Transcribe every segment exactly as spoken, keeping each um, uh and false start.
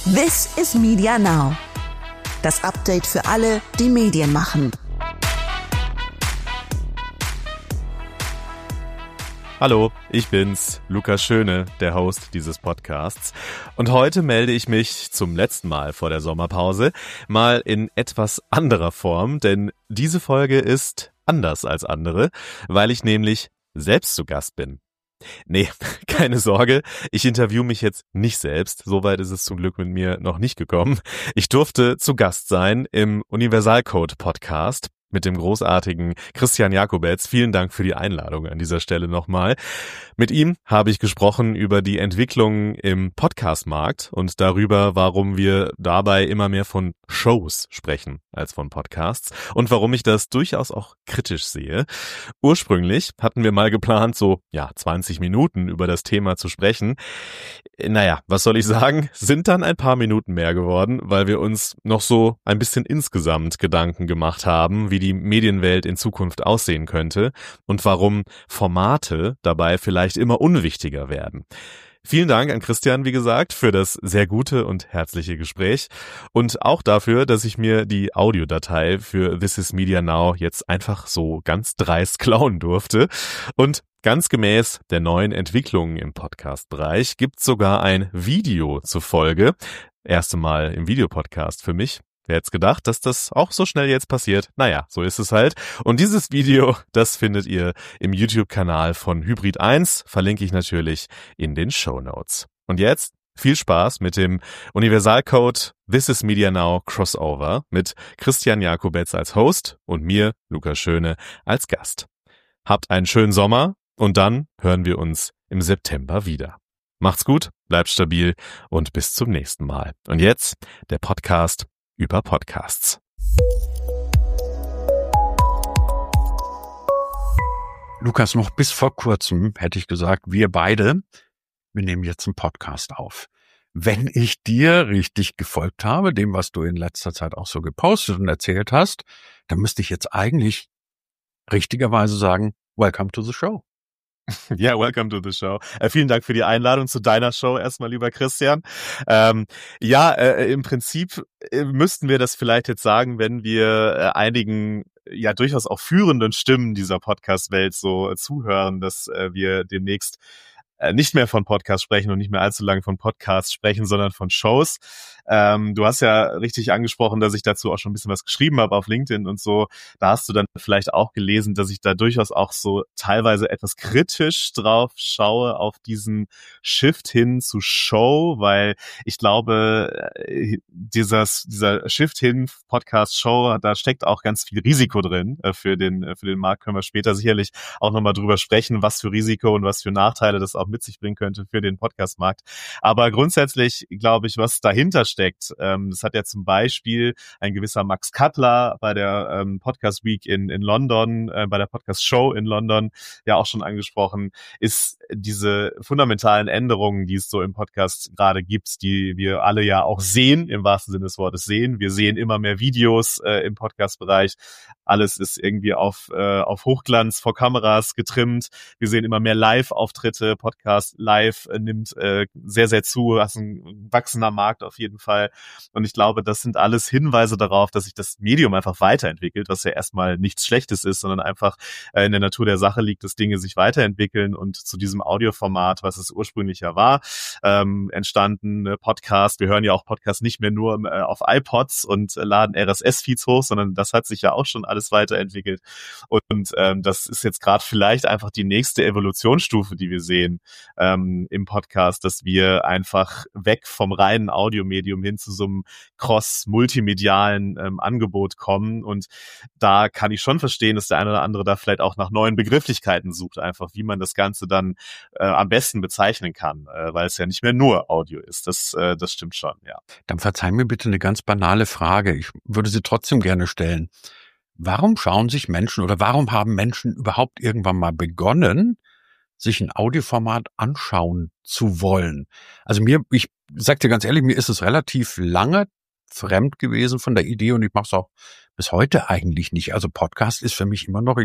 This is Media Now. Das Update für alle, die Medien machen. Hallo, ich bin's, Lukas Schöne, der Host dieses Podcasts. Und heute melde ich mich zum letzten Mal vor der Sommerpause mal in etwas anderer Form, denn diese Folge ist anders als andere, weil ich nämlich selbst zu Gast bin. Nee, keine Sorge, ich interview mich jetzt nicht selbst, soweit ist es zum Glück mit mir noch nicht gekommen. Ich durfte zu Gast sein im Universalcode Podcast mit dem großartigen Christian Jakobetz. Vielen Dank für die Einladung an dieser Stelle nochmal. Mit ihm habe ich gesprochen über die Entwicklung im Podcast-Markt und darüber, warum wir dabei immer mehr von Shows sprechen als von Podcasts und warum ich das durchaus auch kritisch sehe. Ursprünglich hatten wir mal geplant, so ja zwanzig Minuten über das Thema zu sprechen. Naja, was soll ich sagen? Sind dann ein paar Minuten mehr geworden, weil wir uns noch so ein bisschen insgesamt Gedanken gemacht haben, wie die Medienwelt in Zukunft aussehen könnte und warum Formate dabei vielleicht immer unwichtiger werden. Vielen Dank an Christian, wie gesagt, für das sehr gute und herzliche Gespräch und auch dafür, dass ich mir die Audiodatei für This is Media Now jetzt einfach so ganz dreist klauen durfte. Und ganz gemäß der neuen Entwicklungen im Podcast-Bereich gibt's sogar ein Video zur Folge. Erste Mal im Videopodcast für mich. Wer hätte gedacht, dass das auch so schnell jetzt passiert? Naja, so ist es halt. Und dieses Video, das findet ihr im YouTube-Kanal von Hybrid eins, verlinke ich natürlich in den Shownotes. Und jetzt viel Spaß mit dem Universalcode This is Media Now Crossover mit Christian Jakobetz als Host und mir, Lukas Schöne, als Gast. Habt einen schönen Sommer und dann hören wir uns im September wieder. Macht's gut, bleibt stabil und bis zum nächsten Mal. Und jetzt der Podcast über Podcasts. Lukas, noch bis vor kurzem hätte ich gesagt, wir beide, wir nehmen jetzt einen Podcast auf. Wenn ich dir richtig gefolgt habe, dem, was du in letzter Zeit auch so gepostet und erzählt hast, dann müsste ich jetzt eigentlich richtigerweise sagen, welcome to the show. Ja, welcome to the show. Äh, vielen Dank für die Einladung zu deiner Show erstmal, lieber Christian. Ähm, ja, äh, im Prinzip äh, müssten wir das vielleicht jetzt sagen, wenn wir äh, einigen ja durchaus auch führenden Stimmen dieser Podcast-Welt so äh, zuhören, dass äh, wir demnächst äh, nicht mehr von Podcasts sprechen und nicht mehr allzu lange von Podcasts sprechen, sondern von Shows. Ähm, du hast ja richtig angesprochen, dass ich dazu auch schon ein bisschen was geschrieben habe auf LinkedIn und so. Da hast du dann vielleicht auch gelesen, dass ich da durchaus auch so teilweise etwas kritisch drauf schaue auf diesen Shift hin zu Show, weil ich glaube, dieses, dieser Shift hin Podcast-Show, da steckt auch ganz viel Risiko drin äh, für den, äh, für den Markt. Können wir später sicherlich auch nochmal drüber sprechen, was für Risiko und was für Nachteile das auch mit sich bringen könnte für den Podcast-Markt. Aber grundsätzlich glaube ich, was dahinter steckt, ähm, das hat ja zum Beispiel ein gewisser Max Cutler bei der ähm, Podcast Week in, in London, äh, bei der Podcast Show in London ja auch schon angesprochen, ist diese fundamentalen Änderungen, die es so im Podcast gerade gibt, die wir alle ja auch sehen, im wahrsten Sinne des Wortes sehen. Wir sehen immer mehr Videos äh, im Podcast-Bereich. Alles ist irgendwie auf, äh, auf Hochglanz vor Kameras getrimmt. Wir sehen immer mehr Live-Auftritte. Podcast live äh, nimmt äh, sehr, sehr zu. Das ist ein wachsender Markt auf jeden Fall. Und ich glaube, das sind alles Hinweise darauf, dass sich das Medium einfach weiterentwickelt, was ja erstmal nichts Schlechtes ist, sondern einfach äh, in der Natur der Sache liegt, dass Dinge sich weiterentwickeln. Und zu diesem Audioformat, was es ursprünglich ja war, ähm, entstanden äh, Podcast. Wir hören ja auch Podcasts nicht mehr nur äh, auf iPods und äh, laden R S S-Feeds hoch, sondern das hat sich ja auch schon alles weiterentwickelt. Und ähm, das ist jetzt gerade vielleicht einfach die nächste Evolutionsstufe, die wir sehen ähm, im Podcast, dass wir einfach weg vom reinen Audiomedium hin zu so einem cross-multimedialen ähm, Angebot kommen. Und da kann ich schon verstehen, dass der eine oder andere da vielleicht auch nach neuen Begrifflichkeiten sucht, einfach wie man das Ganze dann äh, am besten bezeichnen kann, äh, weil es ja nicht mehr nur Audio ist. Das, äh, das stimmt schon, ja. Dann verzeih mir bitte eine ganz banale Frage. Ich würde sie trotzdem gerne stellen. Warum schauen sich Menschen oder warum haben Menschen überhaupt irgendwann mal begonnen, sich ein Audioformat anschauen zu wollen? Also mir, ich sag dir ganz ehrlich, mir ist es relativ lange fremd gewesen von der Idee und ich mache es auch bis heute eigentlich nicht. Also Podcast ist für mich immer noch, ich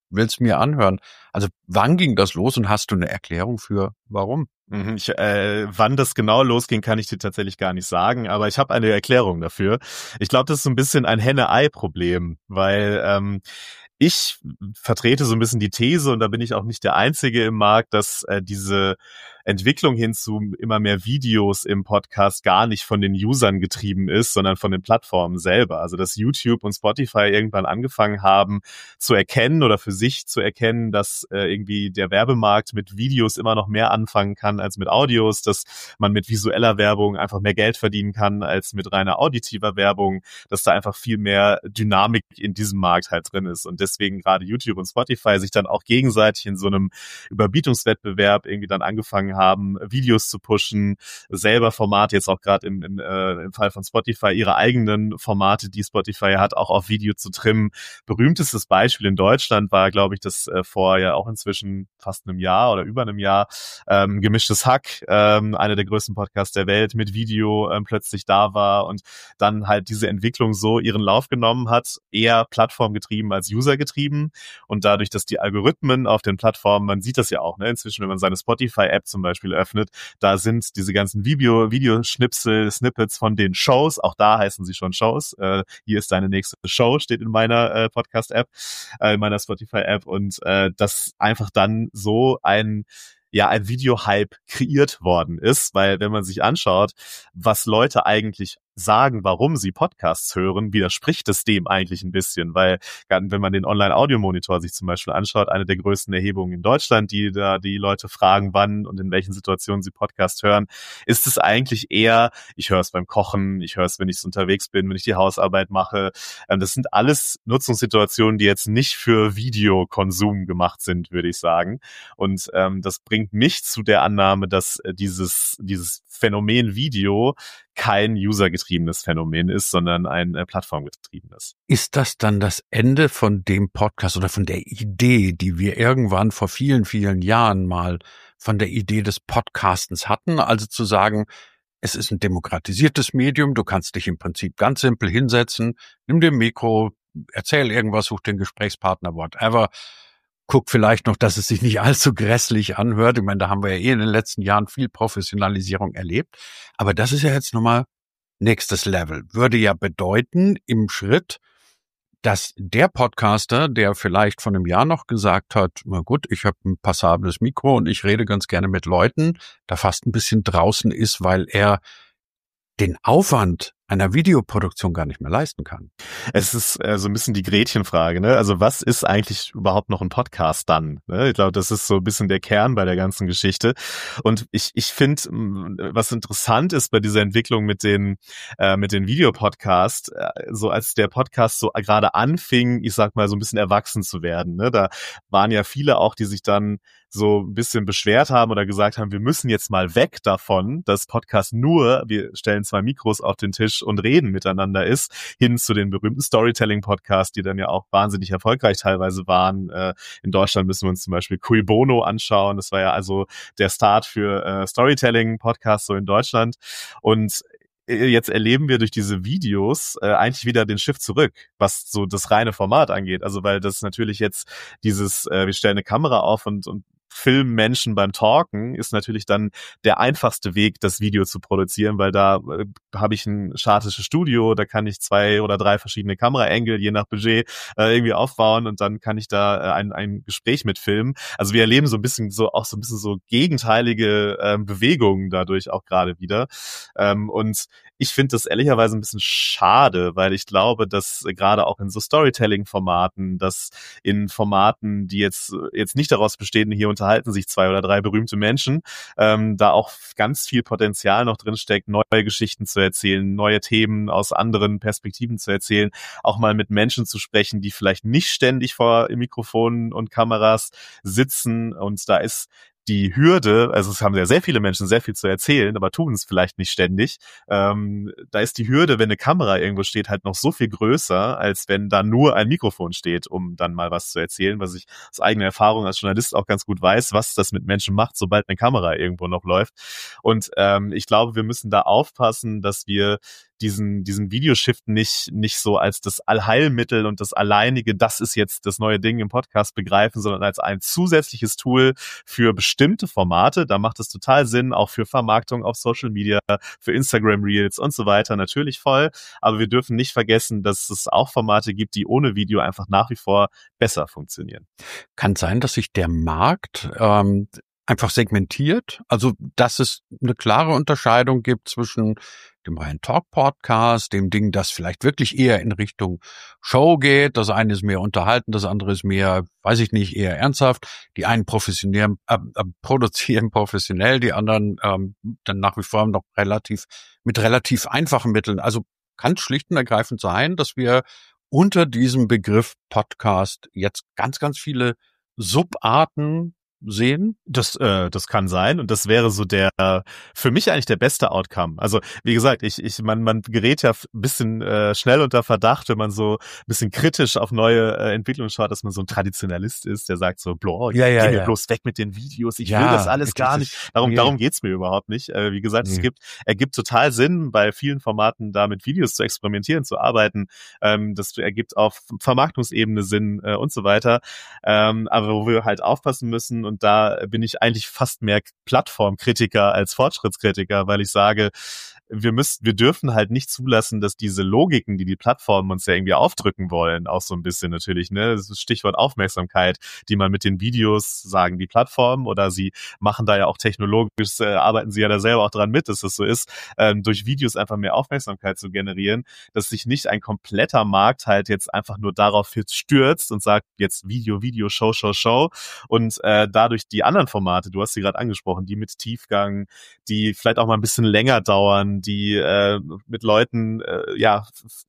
will's mir anhören. Also wann ging das los und hast du eine Erklärung für warum? Ich, äh, wann das genau losging, kann ich dir tatsächlich gar nicht sagen, aber ich habe eine Erklärung dafür. Ich glaube, das ist so ein bisschen ein Henne-Ei-Problem, weil ähm, ich vertrete so ein bisschen die These, und da bin ich auch nicht der Einzige im Markt, dass äh, diese Entwicklung hin zu immer mehr Videos im Podcast gar nicht von den Usern getrieben ist, sondern von den Plattformen selber. Also dass YouTube und Spotify irgendwann angefangen haben zu erkennen oder für sich zu erkennen, dass äh, irgendwie der Werbemarkt mit Videos immer noch mehr anfangen kann als mit Audios, dass man mit visueller Werbung einfach mehr Geld verdienen kann als mit reiner auditiver Werbung, dass da einfach viel mehr Dynamik in diesem Markt halt drin ist und deswegen gerade YouTube und Spotify sich dann auch gegenseitig in so einem Überbietungswettbewerb irgendwie dann angefangen haben, Videos zu pushen, selber Formate, jetzt auch gerade im, im, äh, im Fall von Spotify, ihre eigenen Formate, die Spotify hat, auch auf Video zu trimmen. Berühmtestes Beispiel in Deutschland war, glaube ich, das äh, vor ja auch inzwischen fast einem Jahr oder über einem Jahr ähm, Gemischtes Hack, ähm, einer der größten Podcasts der Welt, mit Video ähm, plötzlich da war und dann halt diese Entwicklung so ihren Lauf genommen hat, eher plattformgetrieben als usergetrieben und dadurch, dass die Algorithmen auf den Plattformen, man sieht das ja auch, ne, inzwischen, wenn man seine Spotify-App zum Beispiel öffnet, da sind diese ganzen Video, Videoschnipsel, Snippets von den Shows, auch da heißen sie schon Shows, äh, hier ist deine nächste Show, steht in meiner äh, Podcast-App, äh, in meiner Spotify-App und äh, das einfach dann so ein ja ein Video-Hype kreiert worden ist, weil wenn man sich anschaut, was Leute eigentlich sagen, warum sie Podcasts hören, widerspricht es dem eigentlich ein bisschen, weil wenn man den Online-Audio-Monitor sich zum Beispiel anschaut, eine der größten Erhebungen in Deutschland, die da die Leute fragen, wann und in welchen Situationen sie Podcasts hören, ist es eigentlich eher, ich höre es beim Kochen, ich höre es, wenn ich unterwegs bin, wenn ich die Hausarbeit mache. Das sind alles Nutzungssituationen, die jetzt nicht für Videokonsum gemacht sind, würde ich sagen. Und ähm, das bringt mich zu der Annahme, dass äh, dieses dieses Phänomen Video kein usergetriebenes Phänomen ist, sondern ein äh, plattformgetriebenes. Ist das dann das Ende von dem Podcast oder von der Idee, die wir irgendwann vor vielen, vielen Jahren mal von der Idee des Podcastens hatten? Also zu sagen, es ist ein demokratisiertes Medium, du kannst dich im Prinzip ganz simpel hinsetzen, nimm dir ein Mikro, erzähl irgendwas, such den Gesprächspartner, whatever. Guck vielleicht noch, dass es sich nicht allzu grässlich anhört. Ich meine, da haben wir ja eh in den letzten Jahren viel Professionalisierung erlebt. Aber das ist ja jetzt nochmal nächstes Level. Würde ja bedeuten im Schritt, dass der Podcaster, der vielleicht vor einem Jahr noch gesagt hat, na gut, ich habe ein passables Mikro und ich rede ganz gerne mit Leuten, da fast ein bisschen draußen ist, weil er den Aufwand einer Videoproduktion gar nicht mehr leisten kann. Es ist äh, so ein bisschen die Gretchenfrage, ne? Also was ist eigentlich überhaupt noch ein Podcast dann? Ne? Ich glaube, das ist so ein bisschen der Kern bei der ganzen Geschichte. Und ich ich finde, was interessant ist bei dieser Entwicklung mit den äh, mit den Videopodcasts, äh, so als der Podcast so gerade anfing, ich sag mal so ein bisschen erwachsen zu werden, ne? Da waren ja viele auch, die sich dann so ein bisschen beschwert haben oder gesagt haben, wir müssen jetzt mal weg davon, dass Podcast nur, wir stellen zwei Mikros auf den Tisch und reden miteinander ist, hin zu den berühmten Storytelling-Podcasts, die dann ja auch wahnsinnig erfolgreich teilweise waren. Äh, in Deutschland müssen wir uns zum Beispiel Cui Bono anschauen. Das war ja also der Start für äh, Storytelling-Podcasts so in Deutschland. Und jetzt erleben wir durch diese Videos äh, eigentlich wieder den Shift zurück, was so das reine Format angeht. Also weil das natürlich jetzt dieses, äh, wir stellen eine Kamera auf und, und filmen Menschen beim Talken, ist natürlich dann der einfachste Weg, das Video zu produzieren, weil da äh, habe ich ein statisches Studio, da kann ich zwei oder drei verschiedene Kameraengel, je nach Budget, äh, irgendwie aufbauen und dann kann ich da äh, ein, ein Gespräch mitfilmen. Also wir erleben so ein bisschen so auch so ein bisschen so gegenteilige äh, Bewegungen dadurch auch gerade wieder. Ähm, und ich finde das ehrlicherweise ein bisschen schade, weil ich glaube, dass gerade auch in so Storytelling-Formaten, dass in Formaten, die jetzt jetzt nicht daraus bestehen, hier unterhalten sich zwei oder drei berühmte Menschen, ähm, da auch ganz viel Potenzial noch drin steckt, neue Geschichten zu erzählen, neue Themen aus anderen Perspektiven zu erzählen, auch mal mit Menschen zu sprechen, die vielleicht nicht ständig vor Mikrofonen und Kameras sitzen. Und da ist die Hürde, also es haben ja sehr viele Menschen sehr viel zu erzählen, aber tun es vielleicht nicht ständig. Ähm, da ist die Hürde, wenn eine Kamera irgendwo steht, halt noch so viel größer, als wenn da nur ein Mikrofon steht, um dann mal was zu erzählen, was ich aus eigener Erfahrung als Journalist auch ganz gut weiß, was das mit Menschen macht, sobald eine Kamera irgendwo noch läuft. Und ähm, ich glaube, wir müssen da aufpassen, dass wir diesen diesen Videoshift nicht nicht so als das Allheilmittel und das alleinige, das ist jetzt das neue Ding im Podcast begreifen, sondern als ein zusätzliches Tool für bestimmte Formate. Da macht es total Sinn, auch für Vermarktung auf Social Media, für Instagram Reels und so weiter, natürlich voll. Aber wir dürfen nicht vergessen, dass es auch Formate gibt, die ohne Video einfach nach wie vor besser funktionieren. Kann sein, dass sich der Markt ähm, einfach segmentiert, also dass es eine klare Unterscheidung gibt zwischen dem reinen Talk-Podcast, dem Ding, das vielleicht wirklich eher in Richtung Show geht. Das eine ist mehr unterhalten, das andere ist mehr, weiß ich nicht, eher ernsthaft. Die einen professionell, äh, äh, produzieren professionell, die anderen ähm, dann nach wie vor noch relativ mit relativ einfachen Mitteln. Also kann schlicht und ergreifend sein, dass wir unter diesem Begriff Podcast jetzt ganz, ganz viele Subarten sehen? Das, äh, das kann sein und das wäre so der, für mich eigentlich der beste Outcome. Also wie gesagt, ich, ich, man, man gerät ja ein bisschen äh, schnell unter Verdacht, wenn man so ein bisschen kritisch auf neue äh, Entwicklungen schaut, dass man so ein Traditionalist ist, der sagt so, boah, ja, ja, geh mir ja. bloß weg mit den Videos, ich ja, will das alles gar nicht. Darum, nee. darum geht's mir überhaupt nicht. Äh, wie gesagt, Nee. es gibt, ergibt total Sinn, bei vielen Formaten da mit Videos zu experimentieren, zu arbeiten. Ähm, das ergibt auf Vermarktungsebene Sinn äh, und so weiter. Ähm, aber wo wir halt aufpassen müssen, und da bin ich eigentlich fast mehr Plattformkritiker als Fortschrittskritiker, weil ich sage, wir müssen, wir dürfen halt nicht zulassen, dass diese Logiken, die die Plattformen uns ja irgendwie aufdrücken wollen, auch so ein bisschen natürlich, ne, das ist Stichwort Aufmerksamkeit, die man mit den Videos, sagen die Plattformen, oder sie machen da ja auch technologisch, äh, arbeiten sie ja da selber auch dran mit, dass das so ist, ähm, durch Videos einfach mehr Aufmerksamkeit zu generieren, dass sich nicht ein kompletter Markt halt jetzt einfach nur darauf jetzt stürzt und sagt, jetzt Video, Video, Show, Show, Show, und äh, dadurch die anderen Formate, du hast sie gerade angesprochen, die mit Tiefgang, die vielleicht auch mal ein bisschen länger dauern, die äh, mit Leuten, äh, ja,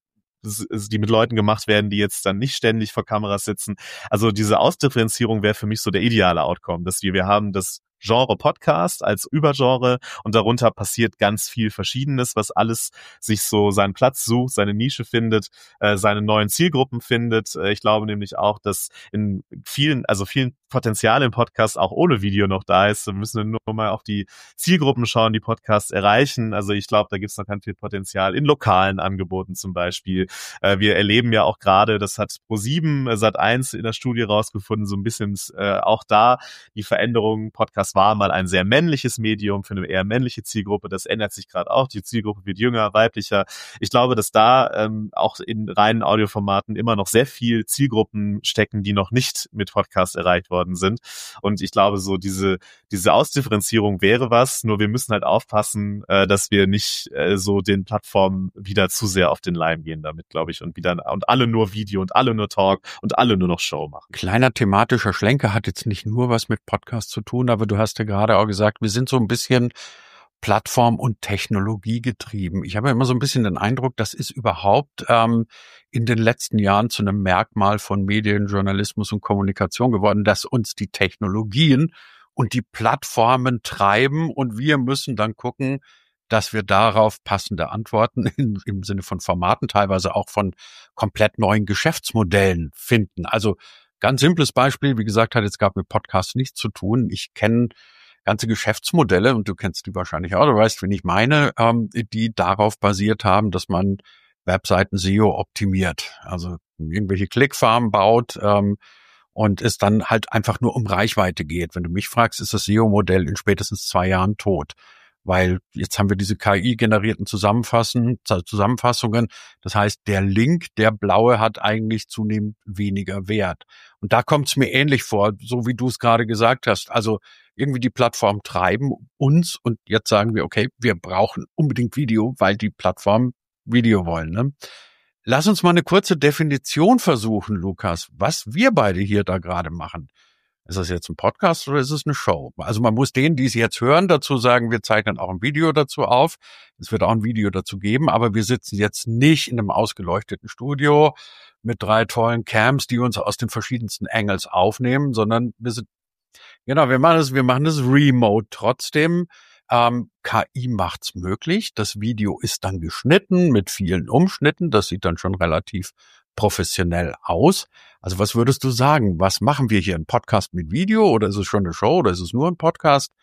die mit Leuten gemacht werden, die jetzt dann nicht ständig vor Kameras sitzen. Also diese Ausdifferenzierung wäre für mich so der ideale Outcome, dass wir, wir haben das Genre Podcast als Übergenre und darunter passiert ganz viel Verschiedenes, was alles sich so seinen Platz sucht, seine Nische findet, äh, seine neuen Zielgruppen findet. Äh, ich glaube nämlich auch, dass in vielen, also vielen Potenzial im Podcast auch ohne Video noch da ist. Wir müssen nur mal auf die Zielgruppen schauen, die Podcasts erreichen. Also ich glaube, da gibt es noch ganz viel Potenzial in lokalen Angeboten zum Beispiel. Äh, wir erleben ja auch gerade, das hat ProSieben, äh, Sat eins in der Studie rausgefunden, so ein bisschen äh, auch da die Veränderung. Podcast war mal ein sehr männliches Medium für eine eher männliche Zielgruppe. Das ändert sich gerade auch. Die Zielgruppe wird jünger, weiblicher. Ich glaube, dass da ähm, auch in reinen Audioformaten immer noch sehr viel Zielgruppen stecken, die noch nicht mit Podcasts erreicht worden sind. Und ich glaube, so diese diese Ausdifferenzierung wäre was. Nur wir müssen halt aufpassen, äh, dass wir nicht äh, so den Plattformen wieder zu sehr auf den Leim gehen damit, glaube ich, und wieder und alle nur Video und alle nur Talk und alle nur noch Show machen. Kleiner thematischer Schlenker, hat jetzt nicht nur was mit Podcast zu tun, aber du hast ja gerade auch gesagt, wir sind so ein bisschen Plattform- und Technologie getrieben. Ich habe ja immer so ein bisschen den Eindruck, das ist überhaupt ähm, in den letzten Jahren zu einem Merkmal von Medien, Journalismus und Kommunikation geworden, dass uns die Technologien und die Plattformen treiben und wir müssen dann gucken, dass wir darauf passende Antworten in, im Sinne von Formaten, teilweise auch von komplett neuen Geschäftsmodellen finden. Also ganz simples Beispiel, wie gesagt, hat jetzt gerade mit Podcasts nichts zu tun. Ich kenne ganze Geschäftsmodelle, und du kennst die wahrscheinlich auch, du weißt, wen ich meine, ähm, die darauf basiert haben, dass man Webseiten S E O optimiert, also irgendwelche Klickfarmen baut ähm, und es dann halt einfach nur um Reichweite geht. Wenn du mich fragst, ist das S E O-Modell in spätestens zwei Jahren tot, weil jetzt haben wir diese K I-generierten Zusammenfassen, Zusammenfassungen. Das heißt, der Link, der blaue, hat eigentlich zunehmend weniger Wert. Und da kommt es mir ähnlich vor, so wie du es gerade gesagt hast. Also irgendwie die Plattformen treiben uns und jetzt sagen wir, okay, wir brauchen unbedingt Video, weil die Plattformen Video wollen. Ne? Lass uns mal eine kurze Definition versuchen, Lukas, was wir beide hier da gerade machen. Ist das jetzt ein Podcast oder ist es eine Show? Also man muss denen, die es jetzt hören, dazu sagen, wir zeichnen auch ein Video dazu auf. Es wird auch ein Video dazu geben, aber wir sitzen jetzt nicht in einem ausgeleuchteten Studio mit drei tollen Cams, die uns aus den verschiedensten Angles aufnehmen, sondern wir sind, genau, wir machen das, wir machen das remote trotzdem. Ähm, K I macht's möglich. Das Video ist dann geschnitten mit vielen Umschnitten. Das sieht dann schon relativ professionell aus. Also was würdest du sagen? Was machen wir hier? Ein Podcast mit Video oder ist es schon eine Show oder ist es nur ein Podcast?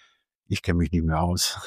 Ich kenne mich nicht mehr aus.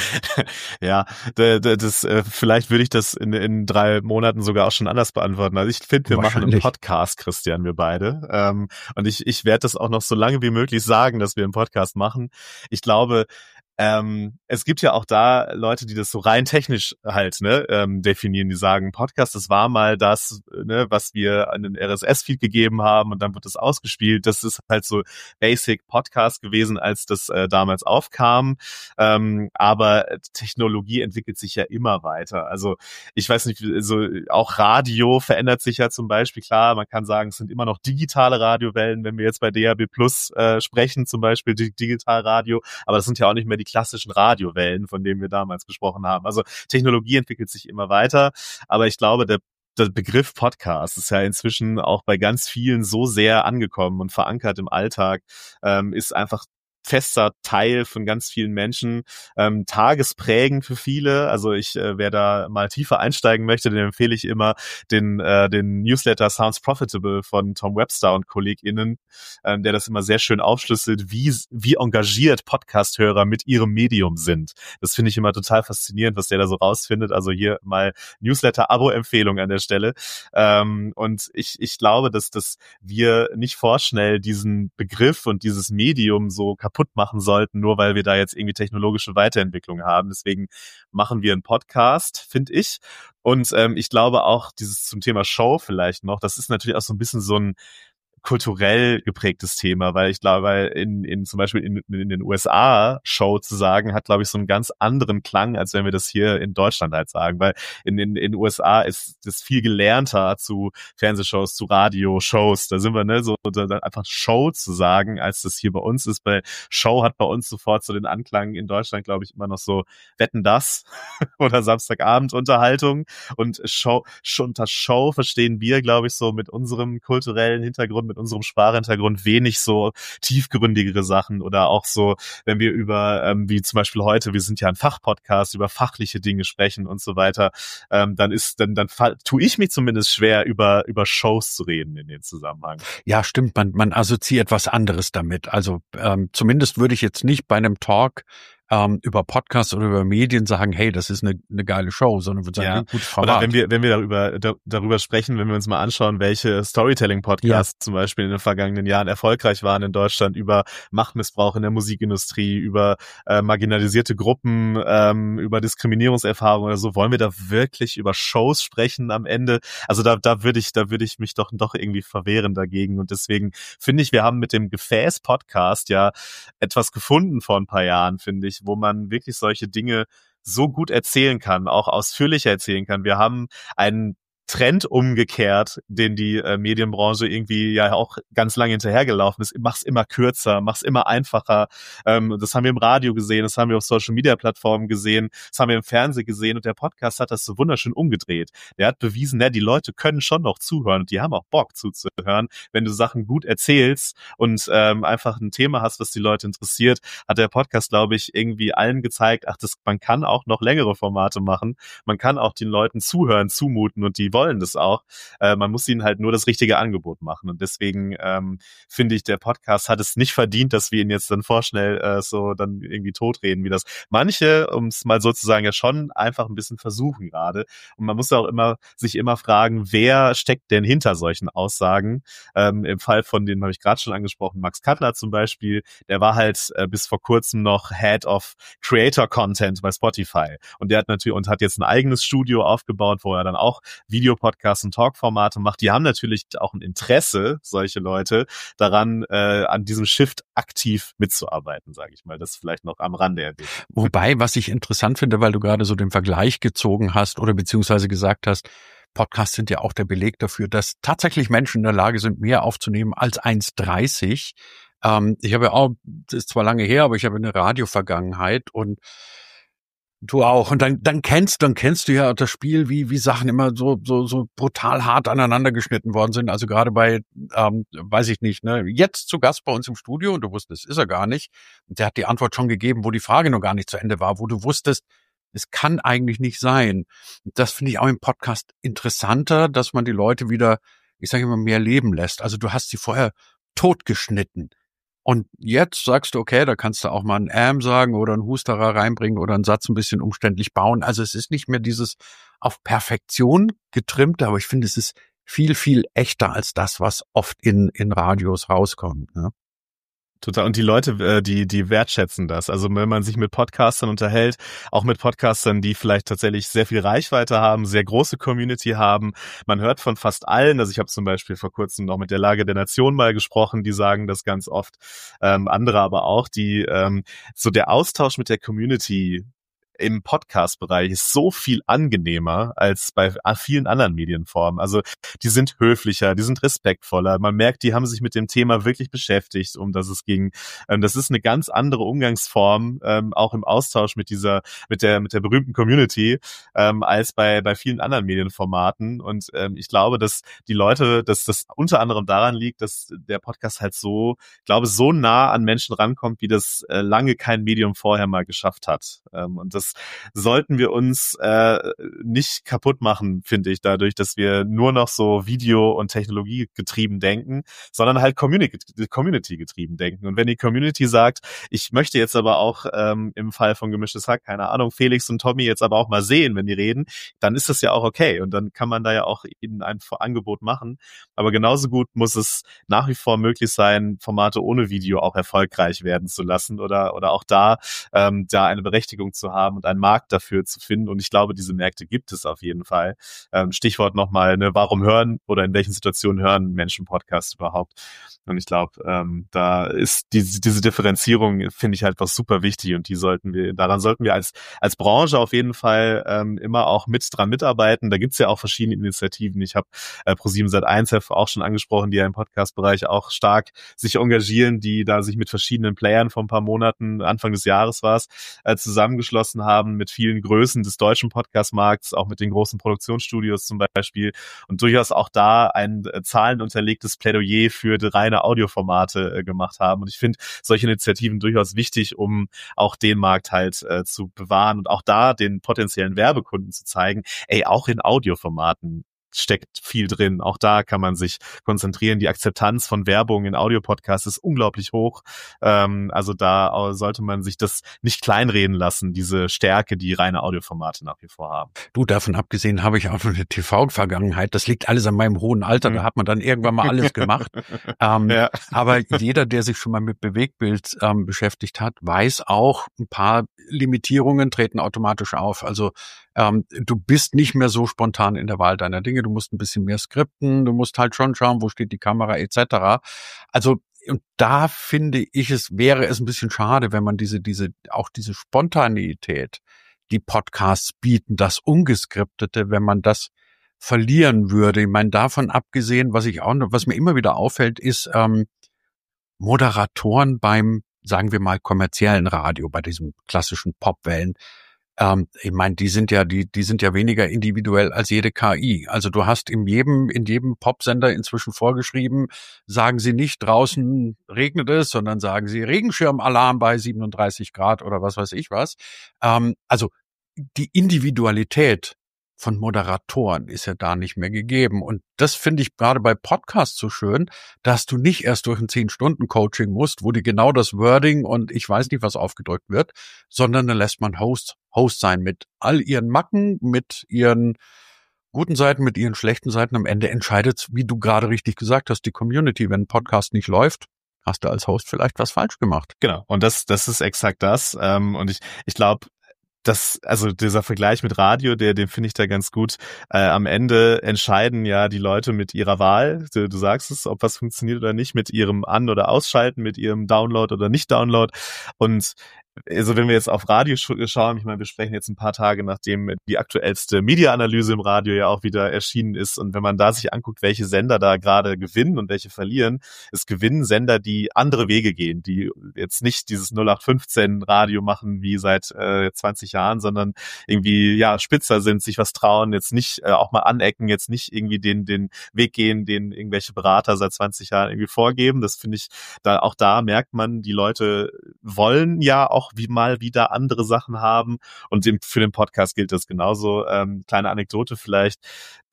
Ja, das, äh, vielleicht würde ich das in, in drei Monaten sogar auch schon anders beantworten. Also ich finde, wir machen einen Podcast, Christian, wir beide. Ähm, und ich, ich werde das auch noch so lange wie möglich sagen, dass wir einen Podcast machen. Ich glaube, Ähm, es gibt ja auch da Leute, die das so rein technisch halt ne ähm, definieren, die sagen, Podcast, das war mal das, ne, was wir an den R S S-Feed gegeben haben und dann wird das ausgespielt. Das ist halt so Basic Podcast gewesen, als das äh, damals aufkam. Ähm, aber Technologie entwickelt sich ja immer weiter. Also ich weiß nicht, so auch Radio verändert sich ja zum Beispiel. Klar, man kann sagen, es sind immer noch digitale Radiowellen, wenn wir jetzt bei D A B Plus äh, sprechen, zum Beispiel Digitalradio. Aber das sind ja auch nicht mehr die klassischen Radiowellen, von denen wir damals gesprochen haben. Also Technologie entwickelt sich immer weiter, aber ich glaube, der der Begriff Podcast ist ja inzwischen auch bei ganz vielen so sehr angekommen und verankert im Alltag, ähm, ist einfach fester Teil von ganz vielen Menschen, ähm, tagesprägend für viele. Also ich, äh, wer da mal tiefer einsteigen möchte, den empfehle ich immer den äh, den Newsletter Sounds Profitable von Tom Webster und KollegInnen, ähm, der das immer sehr schön aufschlüsselt, wie wie engagiert Podcast-Hörer mit ihrem Medium sind. Das finde ich immer total faszinierend, was der da so rausfindet. Also hier mal Newsletter-Abo-Empfehlung an der Stelle. Ähm, und ich ich glaube, dass dass wir nicht vorschnell diesen Begriff und dieses Medium so kaputt machen sollten, nur weil wir da jetzt irgendwie technologische Weiterentwicklung haben. Deswegen machen wir einen Podcast, finde ich. Und ähm, ich glaube auch, dieses zum Thema Show vielleicht noch, das ist natürlich auch so ein bisschen so ein kulturell geprägtes Thema, weil ich glaube, in, in zum Beispiel in, in den U S A Show zu sagen, hat, glaube ich, so einen ganz anderen Klang, als wenn wir das hier in Deutschland halt sagen, weil in in, in den U S A ist das viel gelernter zu Fernsehshows, zu Radioshows, da sind wir, ne, so da, einfach Show zu sagen, als das hier bei uns ist, weil Show hat bei uns sofort so den Anklang in Deutschland, glaube ich, immer noch so Wetten, das oder Samstagabend Unterhaltung und Show, schon unter Show verstehen wir, glaube ich, so mit unserem kulturellen Hintergrund, mit unserem Sprachhintergrund wenig so tiefgründigere Sachen oder auch so, wenn wir über, ähm, wie zum Beispiel heute, wir sind ja ein Fachpodcast, über fachliche Dinge sprechen und so weiter, ähm, dann ist, dann, dann fall, tue ich mich zumindest schwer, über, über Shows zu reden in dem Zusammenhang. Ja, stimmt, man, man assoziiert was anderes damit. Also ähm, zumindest würde ich jetzt nicht bei einem Talk ähm, über Podcasts oder über Medien sagen, hey, das ist eine, eine geile Show, sondern würde sagen, ja. hey, gutes Format. Oder wenn wir, wenn wir darüber, da, darüber sprechen, wenn wir uns mal anschauen, welche Storytelling-Podcasts ja. zum Beispiel in den vergangenen Jahren erfolgreich waren in Deutschland, über Machtmissbrauch in der Musikindustrie, über äh, marginalisierte Gruppen, ähm, über Diskriminierungserfahrungen oder so, wollen wir da wirklich über Shows sprechen am Ende? Also da, da würde ich, da würde ich mich doch, doch irgendwie verwehren dagegen. Und deswegen finde ich, wir haben mit dem Gefäß-Podcast ja etwas gefunden vor ein paar Jahren, finde ich, wo man wirklich solche Dinge so gut erzählen kann, auch ausführlicher erzählen kann. Wir haben einen Trend umgekehrt, den die äh, Medienbranche irgendwie ja auch ganz lange hinterhergelaufen ist. Mach's immer kürzer, mach's immer einfacher. Ähm, das haben wir im Radio gesehen, das haben wir auf Social-Media-Plattformen gesehen, das haben wir im Fernsehen gesehen und der Podcast hat das so wunderschön umgedreht. Der hat bewiesen, ja, die Leute können schon noch zuhören und die haben auch Bock zuzuhören. Wenn du Sachen gut erzählst und ähm, einfach ein Thema hast, was die Leute interessiert, hat der Podcast, glaube ich, irgendwie allen gezeigt, ach, das, man kann auch noch längere Formate machen. Man kann auch den Leuten zuhören, zumuten und die wollen das auch. Äh, man muss ihnen halt nur das richtige Angebot machen. Und deswegen ähm, finde ich, der Podcast hat es nicht verdient, dass wir ihn jetzt dann vorschnell äh, so dann irgendwie totreden, wie das manche, um es mal so zu sagen, ja schon einfach ein bisschen versuchen gerade. Und man muss auch immer sich immer fragen, wer steckt denn hinter solchen Aussagen? Ähm, im Fall von denen habe ich gerade schon angesprochen, Max Cutler zum Beispiel, der war halt äh, bis vor kurzem noch Head of Creator Content bei Spotify. Und der hat natürlich und hat jetzt ein eigenes Studio aufgebaut, wo er dann auch Videopodcasts und Talkformate macht. Die haben natürlich auch ein Interesse, solche Leute, daran, äh, an diesem Shift aktiv mitzuarbeiten, sage ich mal. Das vielleicht noch am Rande erwähnt. Wobei, was ich interessant finde, weil du gerade so den Vergleich gezogen hast oder beziehungsweise gesagt hast, Podcasts sind ja auch der Beleg dafür, dass tatsächlich Menschen in der Lage sind, mehr aufzunehmen als eins dreißig. Ähm, ich habe ja auch, das ist zwar lange her, aber ich habe eine Radio-Vergangenheit und du auch. Und dann, dann kennst, dann kennst du ja das Spiel, wie, wie Sachen immer so, so, so brutal hart aneinander geschnitten worden sind. Also gerade bei, ähm, weiß ich nicht, ne, jetzt zu Gast bei uns im Studio und du wusstest, ist er gar nicht. Und der hat die Antwort schon gegeben, wo die Frage noch gar nicht zu Ende war, wo du wusstest, es kann eigentlich nicht sein. Und das finde ich auch im Podcast interessanter, dass man die Leute wieder, ich sage immer, mehr leben lässt. Also du hast sie vorher totgeschnitten. Und jetzt sagst du, okay, da kannst du auch mal ein Ähm sagen oder ein Husterer reinbringen oder einen Satz ein bisschen umständlich bauen. Also es ist nicht mehr dieses auf Perfektion getrimmt, aber ich finde, es ist viel, viel echter als das, was oft in, in Radios rauskommt, ne? Total. Und die Leute, äh, die, die wertschätzen das. Also wenn man sich mit Podcastern unterhält, auch mit Podcastern, die vielleicht tatsächlich sehr viel Reichweite haben, sehr große Community haben. Man hört von fast allen, also ich habe zum Beispiel vor kurzem noch mit der Lage der Nation mal gesprochen, die sagen das ganz oft, ähm, andere aber auch, die ähm, so der Austausch mit der Community im Podcast-Bereich ist so viel angenehmer als bei vielen anderen Medienformen. Also die sind höflicher, die sind respektvoller. Man merkt, die haben sich mit dem Thema wirklich beschäftigt, um das es ging. Das ist eine ganz andere Umgangsform, auch im Austausch mit dieser, mit der, mit der berühmten Community, als bei bei vielen anderen Medienformaten. Und ich glaube, dass die Leute, dass das unter anderem daran liegt, dass der Podcast halt so, ich glaube, so nah an Menschen rankommt, wie das lange kein Medium vorher mal geschafft hat. Und das sollten wir uns äh, nicht kaputt machen, finde ich, dadurch, dass wir nur noch so Video- und Technologie getrieben denken, sondern halt Community, Community getrieben denken. Und wenn die Community sagt, ich möchte jetzt aber auch ähm, im Fall von Gemischtes Hack, keine Ahnung, Felix und Tommy jetzt aber auch mal sehen, wenn die reden, dann ist das ja auch okay. Und dann kann man da ja auch ihnen ein Angebot machen. Aber genauso gut muss es nach wie vor möglich sein, Formate ohne Video auch erfolgreich werden zu lassen oder oder auch da ähm, da eine Berechtigung zu haben und einen Markt dafür zu finden. Und ich glaube, diese Märkte gibt es auf jeden Fall. Ähm, Stichwort nochmal, ne, warum hören oder in welchen Situationen hören Menschen Podcasts überhaupt? Und ich glaube, ähm, da ist diese, diese Differenzierung, finde ich halt was super wichtig und die sollten wir, daran sollten wir als als Branche auf jeden Fall ähm, immer auch mit dran mitarbeiten. Da gibt's ja auch verschiedene Initiativen. Ich habe äh, ProSieben Sat eins auch schon angesprochen, die ja im Podcast-Bereich auch stark sich engagieren, die da sich mit verschiedenen Playern vor ein paar Monaten, Anfang des Jahres war es, äh, zusammengeschlossen haben mit vielen Größen des deutschen Podcast-Markts, auch mit den großen Produktionsstudios zum Beispiel und durchaus auch da ein äh, zahlenunterlegtes Plädoyer für die reine Audioformate äh, gemacht haben. Und ich finde solche Initiativen durchaus wichtig, um auch den Markt halt äh, zu bewahren und auch da den potenziellen Werbekunden zu zeigen, ey, auch in Audioformaten steckt viel drin. Auch da kann man sich konzentrieren. Die Akzeptanz von Werbung in Audiopodcasts ist unglaublich hoch. Ähm, also da sollte man sich das nicht kleinreden lassen, diese Stärke, die reine Audioformate nach wie vor haben. Du, davon abgesehen habe ich auch noch eine T V-Vergangenheit. Das liegt alles an meinem hohen Alter. Da hat man dann irgendwann mal alles gemacht. ähm, ja. Aber jeder, der sich schon mal mit Bewegtbild ähm, beschäftigt hat, weiß auch, ein paar Limitierungen treten automatisch auf. Also ähm, du bist nicht mehr so spontan in der Wahl deiner Dinge. Du musst ein bisschen mehr skripten. Du musst halt schon schauen, wo steht die Kamera et cetera. Also und da finde ich, es wäre es ein bisschen schade, wenn man diese diese auch diese Spontaneität, die Podcasts bieten, das Ungeskriptete, wenn man das verlieren würde. Ich meine, davon abgesehen, was ich auch noch, was mir immer wieder auffällt, ist ähm, Moderatoren beim, sagen wir mal, kommerziellen Radio, bei diesen klassischen Popwellen. Ähm, ich meine, die sind ja, die, die sind ja weniger individuell als jede K I. Also du hast in jedem, in jedem Popsender inzwischen vorgeschrieben, sagen sie nicht draußen regnet es, sondern sagen sie Regenschirmalarm bei siebenunddreißig Grad oder was weiß ich was. Ähm, also die Individualität von Moderatoren ist ja da nicht mehr gegeben. Und das finde ich gerade bei Podcasts so schön, dass du nicht erst durch ein zehn-Stunden-Coaching musst, wo dir genau das Wording und ich weiß nicht, was aufgedrückt wird, sondern dann lässt man Host, Host sein mit all ihren Macken, mit ihren guten Seiten, mit ihren schlechten Seiten. Am Ende entscheidet, wie du gerade richtig gesagt hast, die Community. Wenn ein Podcast nicht läuft, hast du als Host vielleicht was falsch gemacht. Genau. Und das, das ist exakt das. Und ich, ich glaube, Das, also dieser Vergleich mit Radio, der, den finde ich da ganz gut. Äh, am Ende entscheiden ja die Leute mit ihrer Wahl, du, du sagst es, ob was funktioniert oder nicht, mit ihrem An- oder Ausschalten, mit ihrem Download oder Nicht-Download. Und also wenn wir jetzt auf Radio schauen, ich meine, wir sprechen jetzt ein paar Tage, nachdem die aktuellste Media-Analyse im Radio ja auch wieder erschienen ist. Und wenn man da sich anguckt, welche Sender da gerade gewinnen und welche verlieren, es gewinnen Sender, die andere Wege gehen, die jetzt nicht dieses null acht fünfzehn Radio machen wie seit äh, zwanzig Jahren, sondern irgendwie ja spitzer sind, sich was trauen, jetzt nicht äh, auch mal anecken, jetzt nicht irgendwie den den Weg gehen, den irgendwelche Berater seit zwanzig Jahren irgendwie vorgeben. Das finde ich, da auch da merkt man, die Leute wollen ja auch wie mal wieder andere Sachen haben und für den Podcast gilt das genauso. Ähm, kleine Anekdote vielleicht,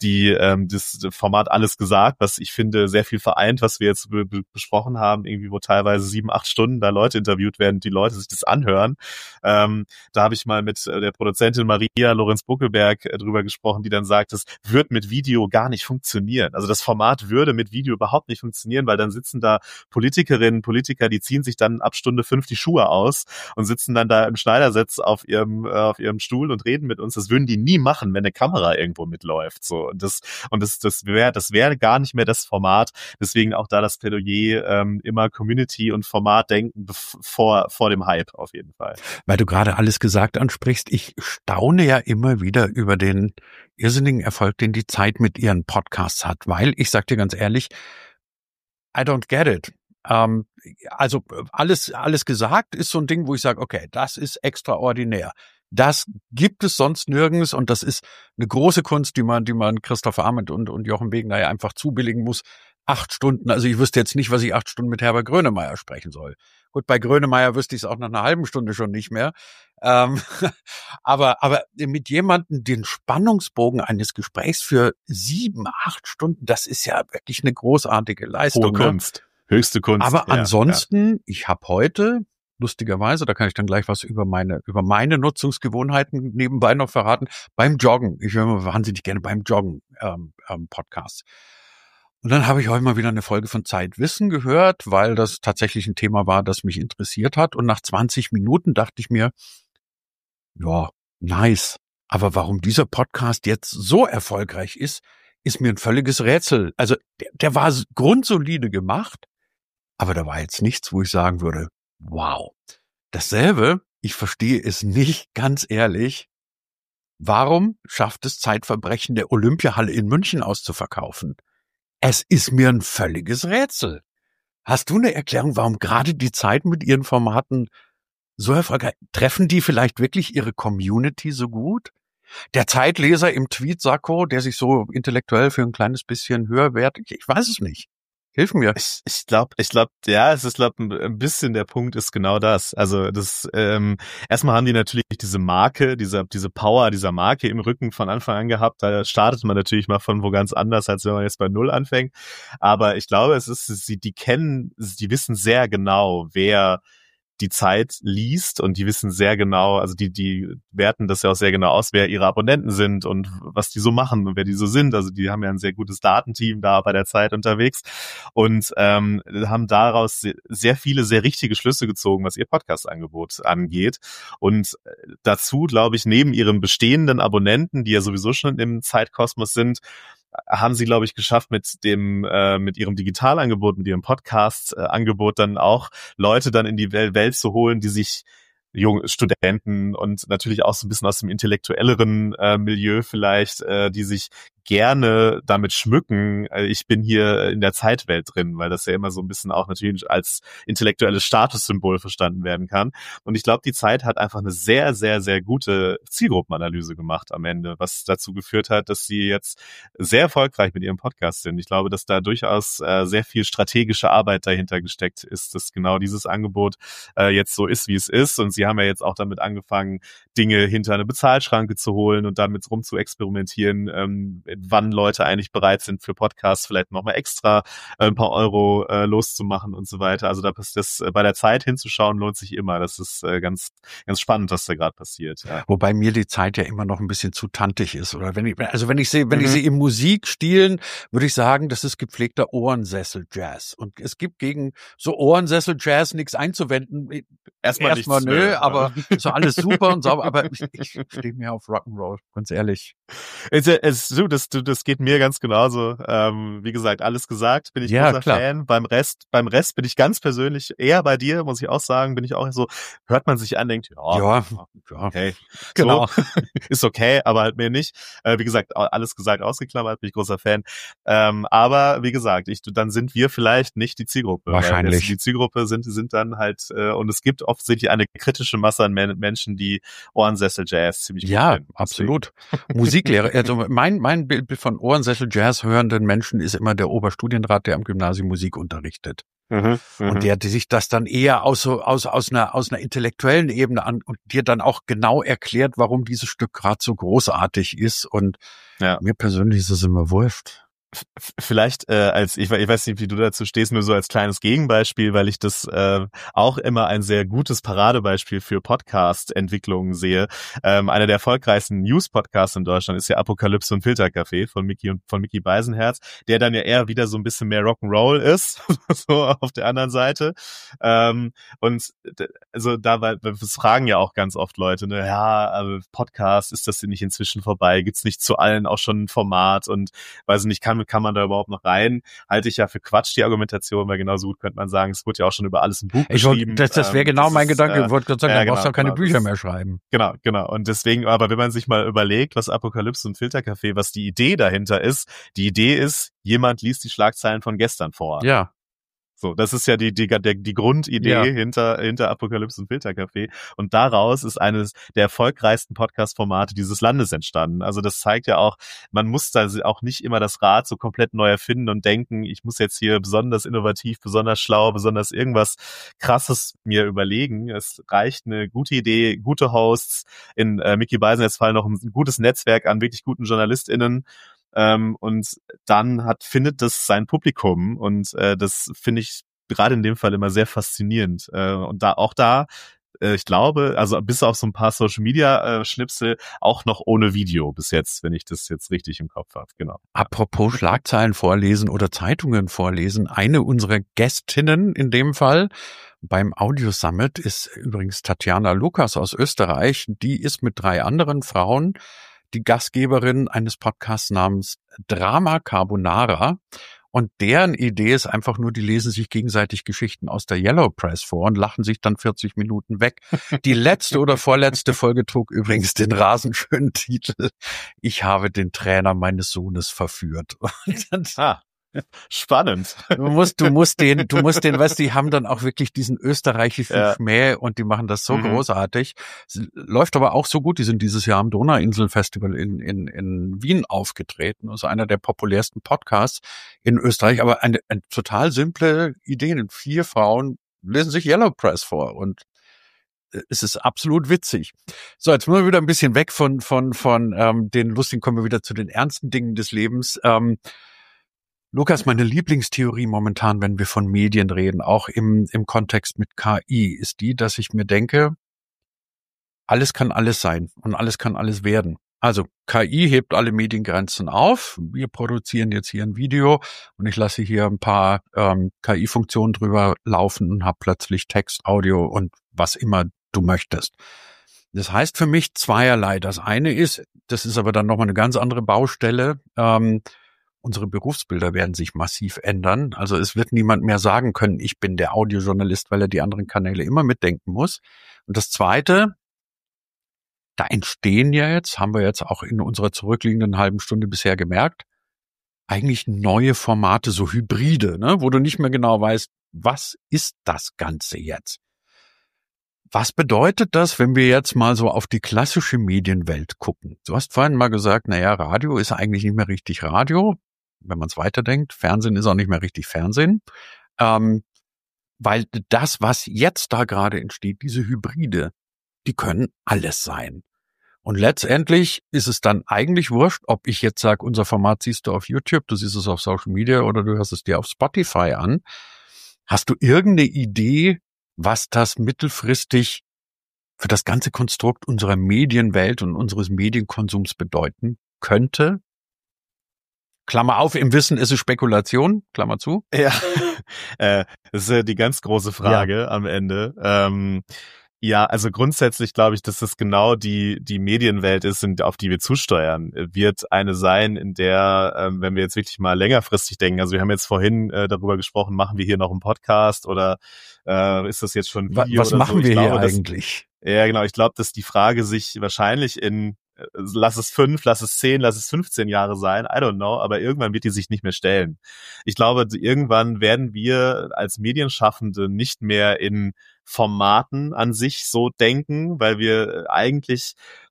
die ähm, das Format Alles gesagt, was ich finde sehr viel vereint, was wir jetzt be- besprochen haben, irgendwie wo teilweise sieben, acht Stunden da Leute interviewt werden, die Leute sich das anhören. Ähm, da habe ich mal mit der Produzentin Maria Lorenz-Buckelberg äh, drüber gesprochen, die dann sagt, das wird mit Video gar nicht funktionieren. Also das Format würde mit Video überhaupt nicht funktionieren, weil dann sitzen da Politikerinnen, Politiker, die ziehen sich dann ab Stunde fünf die Schuhe aus und sitzen dann da im Schneidersitz auf ihrem äh, auf ihrem Stuhl und reden mit uns. Das würden die nie machen, wenn eine Kamera irgendwo mitläuft. So und das und das das wäre das wäre gar nicht mehr das Format. Deswegen auch da das Plädoyer ähm, immer Community und Format denken vor vor dem Hype auf jeden Fall. Weil du gerade Alles gesagt ansprichst, ich staune ja immer wieder über den irrsinnigen Erfolg, den die Zeit mit ihren Podcasts hat, weil ich sag dir ganz ehrlich, I don't get it. Ähm, also alles alles gesagt ist so ein Ding, wo ich sage, okay, das ist extraordinär. Das gibt es sonst nirgends und das ist eine große Kunst, die man, die man Christoph Arment und, und Jochen Wegener einfach zubilligen muss. Acht Stunden, also ich wüsste jetzt nicht, was ich acht Stunden mit Herbert Grönemeyer sprechen soll. Gut, bei Grönemeyer wüsste ich es auch nach einer halben Stunde schon nicht mehr. Ähm, aber, aber mit jemandem den Spannungsbogen eines Gesprächs für sieben, acht Stunden, das ist ja wirklich eine großartige Leistung. Hohe Kunst, höchste Kunst. Aber ja, ansonsten, ja. ich habe heute lustigerweise, da kann ich dann gleich was über meine über meine Nutzungsgewohnheiten nebenbei noch verraten, beim Joggen. Ich höre immer wahnsinnig gerne beim Joggen ähm, ähm, Podcasts. Und dann habe ich heute mal wieder eine Folge von Zeitwissen gehört, weil das tatsächlich ein Thema war, das mich interessiert hat. Und nach zwanzig Minuten dachte ich mir, ja, nice. Aber warum dieser Podcast jetzt so erfolgreich ist, ist mir ein völliges Rätsel. Also der, der war grundsolide gemacht, aber da war jetzt nichts, wo ich sagen würde, wow. Dasselbe, ich verstehe es nicht, ganz ehrlich, warum schafft es Zeitverbrechen der Olympiahalle in München auszuverkaufen? Es ist mir ein völliges Rätsel. Hast du eine Erklärung, warum gerade die Zeit mit ihren Formaten so erfolgreich? Treffen die vielleicht wirklich ihre Community so gut? Der Zeitleser im Tweetsacko, der sich so intellektuell für ein kleines bisschen höher wertet, ich weiß es nicht. Hilf mir. Ich, ich glaube, ich glaube, ja, es ist, glaube ein bisschen der Punkt ist genau das. Also das ähm, erstmal haben die natürlich diese Marke, diese diese Power dieser Marke im Rücken von Anfang an gehabt. Da startet man natürlich mal von wo ganz anders, als wenn man jetzt bei Null anfängt. Aber ich glaube, es ist, sie, die kennen, die wissen sehr genau, wer die Zeit liest und die wissen sehr genau, also die die werten das ja auch sehr genau aus, wer ihre Abonnenten sind und was die so machen und wer die so sind. Also die haben ja ein sehr gutes Datenteam da bei der Zeit unterwegs und ähm, haben daraus sehr viele, sehr richtige Schlüsse gezogen, was ihr Podcast-Angebot angeht. Und dazu, glaube ich, neben ihren bestehenden Abonnenten, die ja sowieso schon im Zeitkosmos sind, haben sie, glaube ich, geschafft, mit dem äh, mit ihrem Digitalangebot, mit ihrem Podcast-Angebot dann auch Leute dann in die Welt zu holen, die sich junge Studenten und natürlich auch so ein bisschen aus dem intellektuelleren äh, Milieu vielleicht, äh, die sich gerne damit schmücken, äh, ich bin hier in der Zeitwelt drin, weil das ja immer so ein bisschen auch natürlich als intellektuelles Statussymbol verstanden werden kann. Und ich glaube, die Zeit hat einfach eine sehr, sehr, sehr gute Zielgruppenanalyse gemacht am Ende, was dazu geführt hat, dass sie jetzt sehr erfolgreich mit ihrem Podcast sind. Ich glaube, dass da durchaus äh, sehr viel strategische Arbeit dahinter gesteckt ist, dass genau dieses Angebot äh, jetzt so ist, wie es ist. Und sie haben ja jetzt auch damit angefangen, Dinge hinter eine Bezahlschranke zu holen und damit rum zu experimentieren, ähm, wann Leute eigentlich bereit sind für Podcasts vielleicht nochmal extra äh, ein paar Euro äh, loszumachen und so weiter. Also da ist das äh, bei der Zeit hinzuschauen lohnt sich immer. Das ist äh, ganz ganz spannend, was da gerade passiert. Ja. Wobei mir die Zeit ja immer noch ein bisschen zu tantig ist. Oder wenn ich also wenn ich sie wenn mhm. ich sie im Musikstilen würde ich sagen, das ist gepflegter Ohrensessel-Jazz. Und es gibt gegen so Ohrensessel-Jazz nichts einzuwenden. Erstmal, Erstmal nichts, nö, nö, aber so alles super und sauber. Aber ich, ich stehe mir auf Rock'n'Roll, ganz ehrlich. Es, es, du, das, du, das geht mir ganz genauso. Ähm, wie gesagt, alles gesagt, bin ich ja, großer klar. Fan. Beim Rest, beim Rest bin ich ganz persönlich eher bei dir, muss ich auch sagen, bin ich auch so, hört man sich an, denkt, ja, ja, ja. okay, genau. So, ist okay, aber halt mir nicht. Äh, wie gesagt, alles gesagt, ausgeklammert, bin ich großer Fan. Ähm, aber wie gesagt, ich, dann sind wir vielleicht nicht die Zielgruppe. Wahrscheinlich. Weil die Zielgruppe sind, sind dann halt, äh, und es gibt offensichtlich eine kritische Masse an Men- Menschen, die Ohrensessel-Jazz ziemlich ja, gut finden. absolut. Musiklehrer, also mein, mein Bild von Ohrensessel-Jazz hörenden Menschen ist immer der Oberstudienrat, der am Gymnasium Musik unterrichtet. Mhm, und der, der sich das dann eher aus so aus aus einer aus einer intellektuellen Ebene an und dir dann auch genau erklärt, warum dieses Stück gerade so großartig ist. Und ja. mir persönlich ist es immer wurscht. Vielleicht äh, als ich, ich weiß nicht, wie du dazu stehst, nur so als kleines Gegenbeispiel, weil ich das äh, auch immer ein sehr gutes Paradebeispiel für Podcast-Entwicklungen sehe. Ähm, einer der erfolgreichsten News-Podcasts in Deutschland ist ja Apokalypse und Filterkaffee von Micky und von Micky Beisenherz, der dann ja eher wieder so ein bisschen mehr Rock'n'Roll ist, so auf der anderen Seite. Ähm, und also da weil das fragen ja auch ganz oft Leute, ne, ja, aber Podcast, ist das denn nicht inzwischen vorbei? Gibt's nicht zu allen auch schon ein Format und weiß nicht, kann kann man da überhaupt noch rein? Halte ich ja für Quatsch, die Argumentation, weil genauso gut könnte man sagen, es wurde ja auch schon über alles ein Buch ich geschrieben. Wollt, das das wäre ähm, genau das mein ist, Gedanke. Äh, ich wollte gerade sagen, ja, da brauchst du genau, auch keine genau, Bücher das, mehr schreiben. Genau, genau. Und deswegen, aber wenn man sich mal überlegt, was Apokalypse und Filterkaffee, was die Idee dahinter ist, die Idee ist, jemand liest die Schlagzeilen von gestern vor. Ja. So, das ist ja die die die, die Grundidee Ja. hinter hinter Apokalypse und Filterkaffee, und daraus ist eines der erfolgreichsten Podcast-Formate dieses Landes entstanden. Also das zeigt ja auch, man muss da auch nicht immer das Rad so komplett neu erfinden und denken, ich muss jetzt hier besonders innovativ, besonders schlau, besonders irgendwas Krasses mir überlegen. Es reicht eine gute Idee, gute Hosts, in äh, Micky Beisenherz Fall noch ein gutes Netzwerk an wirklich guten JournalistInnen. Ähm, und dann hat findet das sein Publikum, und äh, das finde ich gerade in dem Fall immer sehr faszinierend. Äh, und da auch da, äh, ich glaube, also bis auf so ein paar Social Media äh, Schnipsel, auch noch ohne Video bis jetzt, wenn ich das jetzt richtig im Kopf habe. Genau. Apropos Schlagzeilen vorlesen oder Zeitungen vorlesen, eine unserer Gästinnen in dem Fall beim Audio Summit ist übrigens Tatjana Lukas aus Österreich. Die ist mit drei anderen Frauen die Gastgeberin eines Podcasts namens Drama Carbonara. Und deren Idee ist einfach nur, die lesen sich gegenseitig Geschichten aus der Yellow Press vor und lachen sich dann vierzig Minuten weg. Die letzte oder vorletzte Folge trug übrigens den rasenschönen Titel: Ich habe den Trainer meines Sohnes verführt. Und dann, ah. Spannend. Du musst, du musst den, du musst den, weißt du, die haben dann auch wirklich diesen österreichischen ja. Schmäh und die machen das so mhm. großartig. Es läuft aber auch so gut. Die sind dieses Jahr am Donauinselfestival in, in, in Wien aufgetreten. Also einer der populärsten Podcasts in Österreich. Aber eine, eine total simple Idee. Vier Frauen lesen sich Yellow Press vor und es ist absolut witzig. So, jetzt müssen wir wieder ein bisschen weg von, von, von ähm, den lustigen, kommen wir wieder zu den ernsten Dingen des Lebens. Ähm, Lukas, meine Lieblingstheorie momentan, wenn wir von Medien reden, auch im, im Kontext mit K I, ist die, dass ich mir denke, alles kann alles sein und alles kann alles werden. Also K I hebt alle Mediengrenzen auf. Wir produzieren jetzt hier ein Video und ich lasse hier ein paar ähm, K I-Funktionen drüber laufen und habe plötzlich Text, Audio und was immer du möchtest. Das heißt für mich zweierlei. Das eine ist, das ist aber dann nochmal eine ganz andere Baustelle, ähm, unsere Berufsbilder werden sich massiv ändern. Also es wird niemand mehr sagen können, ich bin der Audiojournalist, weil er die anderen Kanäle immer mitdenken muss. Und das Zweite, da entstehen ja jetzt, haben wir jetzt auch in unserer zurückliegenden halben Stunde bisher gemerkt, eigentlich neue Formate, so Hybride, ne, wo du nicht mehr genau weißt, was ist das Ganze jetzt? Was bedeutet das, wenn wir jetzt mal so auf die klassische Medienwelt gucken? Du hast vorhin mal gesagt, naja, Radio ist eigentlich nicht mehr richtig Radio. Wenn man es weiterdenkt, Fernsehen ist auch nicht mehr richtig Fernsehen, ähm, weil das, was jetzt da gerade entsteht, diese Hybride, die können alles sein. Und letztendlich ist es dann eigentlich wurscht, ob ich jetzt sage, unser Format siehst du auf YouTube, du siehst es auf Social Media oder du hörst es dir auf Spotify an. Hast du irgendeine Idee, was das mittelfristig für das ganze Konstrukt unserer Medienwelt und unseres Medienkonsums bedeuten könnte? Klammer auf, im Wissen ist es Spekulation, Klammer zu. Ja, äh, das ist ja die ganz große Frage ja. am Ende. Ähm, ja, also grundsätzlich glaube ich, dass das genau die die Medienwelt ist, auf die wir zusteuern. Wird eine sein, in der, ähm, wenn wir jetzt wirklich mal längerfristig denken, also wir haben jetzt vorhin äh, darüber gesprochen, machen wir hier noch einen Podcast oder äh, ist das jetzt schon ein Video? Was oder machen so? wir ich hier glaube, eigentlich? Dass, ja, genau. Ich glaube, dass die Frage sich wahrscheinlich in lass es fünf, lass es zehn, lass es fünfzehn Jahre sein, I don't know, aber irgendwann wird die sich nicht mehr stellen. Ich glaube, irgendwann werden wir als Medienschaffende nicht mehr in Formaten an sich so denken, weil wir eigentlich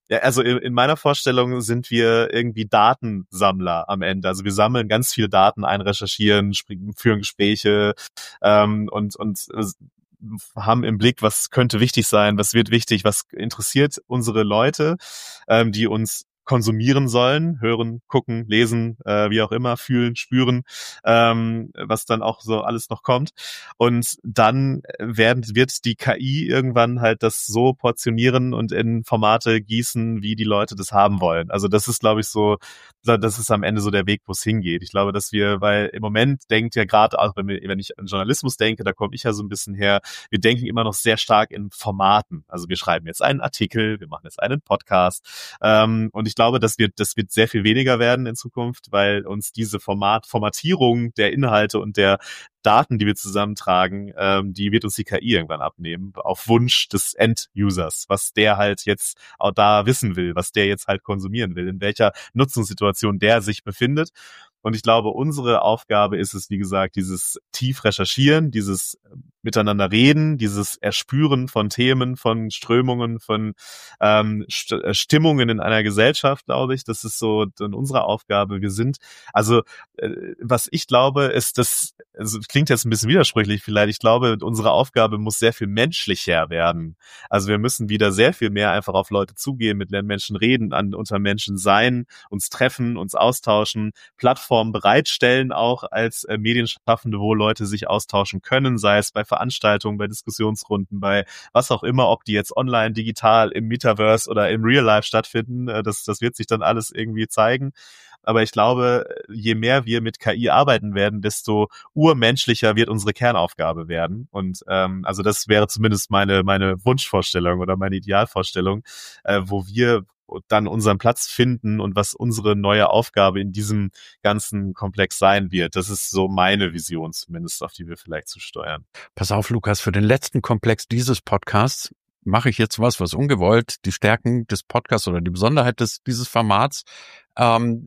Ja, also in, in meiner Vorstellung sind wir irgendwie Datensammler am Ende. Also wir sammeln ganz viele Daten ein, recherchieren, springen, führen Gespräche ähm, und und äh, haben im Blick, was könnte wichtig sein, was wird wichtig, was interessiert unsere Leute, ähm, die uns konsumieren sollen, hören, gucken, lesen, äh, wie auch immer, fühlen, spüren, ähm, was dann auch so alles noch kommt. Und dann werden, wird die K I irgendwann halt das so portionieren und in Formate gießen, wie die Leute das haben wollen. Also das ist, glaube ich, so, das ist am Ende so der Weg, wo es hingeht. Ich glaube, dass wir, weil im Moment denkt ja gerade, auch wenn, wir, wenn ich an Journalismus denke, da komme ich ja so ein bisschen her, wir denken immer noch sehr stark in Formaten. Also wir schreiben jetzt einen Artikel, wir machen jetzt einen Podcast ähm, und ich glaube, das wird, das wird sehr viel weniger werden in Zukunft, weil uns diese Format, Formatierung der Inhalte und der Daten, die wir zusammentragen, ähm, die wird uns die K I irgendwann abnehmen, auf Wunsch des End-Users, was der halt jetzt auch da wissen will, was der jetzt halt konsumieren will, in welcher Nutzungssituation der sich befindet. Und ich glaube, unsere Aufgabe ist es, wie gesagt, dieses tief recherchieren, dieses miteinander reden, dieses Erspüren von Themen, von Strömungen, von ähm, St- Stimmungen in einer Gesellschaft, glaube ich. Das ist so dann unsere Aufgabe. Wir sind, also äh, was ich glaube, ist, dass, also klingt jetzt ein bisschen widersprüchlich vielleicht, ich glaube, unsere Aufgabe muss sehr viel menschlicher werden. Also wir müssen wieder sehr viel mehr einfach auf Leute zugehen, mit Menschen reden, an unter Menschen sein, uns treffen, uns austauschen, Plattformen bereitstellen, auch als äh, Medienschaffende, wo Leute sich austauschen können, sei es bei Veranstaltungen, bei Diskussionsrunden, bei was auch immer, ob die jetzt online, digital, im Metaverse oder im Real Life stattfinden, äh, das, das wird sich dann alles irgendwie zeigen. Aber ich glaube, je mehr wir mit K I arbeiten werden, desto urmenschlicher wird unsere Kernaufgabe werden. Und ähm, also das wäre zumindest meine meine Wunschvorstellung oder meine Idealvorstellung, äh, wo wir dann unseren Platz finden und was unsere neue Aufgabe in diesem ganzen Komplex sein wird. Das ist so meine Vision zumindest, auf die wir vielleicht zusteuern. Pass auf, Lukas, für den letzten Komplex dieses Podcasts mache ich jetzt was, was ungewollt die Stärken des Podcasts oder die Besonderheit des dieses Formats ähm,